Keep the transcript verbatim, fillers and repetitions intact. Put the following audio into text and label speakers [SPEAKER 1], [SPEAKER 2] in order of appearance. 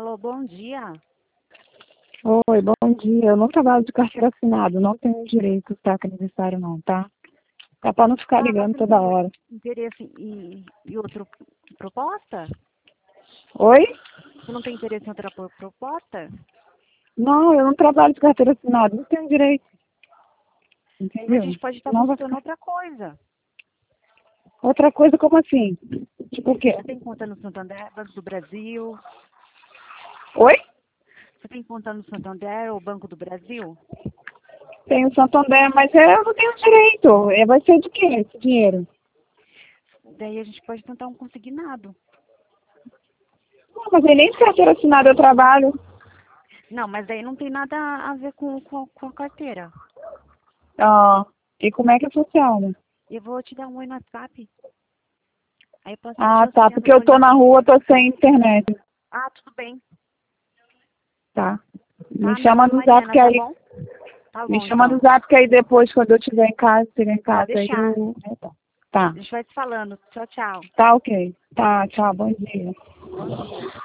[SPEAKER 1] Alô, bom dia.
[SPEAKER 2] Oi, bom dia. Eu não trabalho de carteira assinada, não tenho direito de estar credenciário não, tá? Tá para não ficar
[SPEAKER 1] Ah,
[SPEAKER 2] ligando
[SPEAKER 1] você não
[SPEAKER 2] toda
[SPEAKER 1] tem
[SPEAKER 2] hora.
[SPEAKER 1] interesse em, em outra proposta?
[SPEAKER 2] Oi?
[SPEAKER 1] Você não tem interesse em outra pro- proposta?
[SPEAKER 2] Não, eu não trabalho de carteira assinada, não tenho direito.
[SPEAKER 1] Mas a
[SPEAKER 2] Entendeu?
[SPEAKER 1] gente pode estar
[SPEAKER 2] Não vai
[SPEAKER 1] buscando
[SPEAKER 2] ficar.
[SPEAKER 1] outra coisa.
[SPEAKER 2] Outra coisa, como assim? Tipo o quê?
[SPEAKER 1] Você tem conta no Santander, Banco do Brasil?
[SPEAKER 2] Oi?
[SPEAKER 1] Você tem conta no Santander ou Banco do Brasil?
[SPEAKER 2] Tenho Santander, mas eu não tenho direito. É, vai ser de quê esse dinheiro?
[SPEAKER 1] Daí a gente pode tentar um consignado.
[SPEAKER 2] Não, mas aí nem de carteira assinada eu trabalho.
[SPEAKER 1] Não, mas daí não tem nada a ver com, com, com a carteira.
[SPEAKER 2] Ah, e como é que funciona?
[SPEAKER 1] Eu vou te dar um oi no WhatsApp. Aí eu posso estar te
[SPEAKER 2] Ah, tá,
[SPEAKER 1] auxiliando
[SPEAKER 2] porque
[SPEAKER 1] a
[SPEAKER 2] eu tô
[SPEAKER 1] olhar.
[SPEAKER 2] na rua, tô sem internet.
[SPEAKER 1] Ah, tudo bem.
[SPEAKER 2] Tá. Me
[SPEAKER 1] Tá? Me
[SPEAKER 2] chama
[SPEAKER 1] chama
[SPEAKER 2] no zap
[SPEAKER 1] amanhã,
[SPEAKER 2] que
[SPEAKER 1] tá
[SPEAKER 2] aí
[SPEAKER 1] bom? Tá
[SPEAKER 2] Me
[SPEAKER 1] bom,
[SPEAKER 2] chama no
[SPEAKER 1] então.
[SPEAKER 2] zap que aí depois, quando eu estiver em casa, estiver em
[SPEAKER 1] Pode
[SPEAKER 2] casa, aí
[SPEAKER 1] deixar.
[SPEAKER 2] eu... Tá,
[SPEAKER 1] A gente vai se falando. Tchau, tchau.
[SPEAKER 2] tá ok. Tá, tchau, bom dia.
[SPEAKER 1] Bom dia.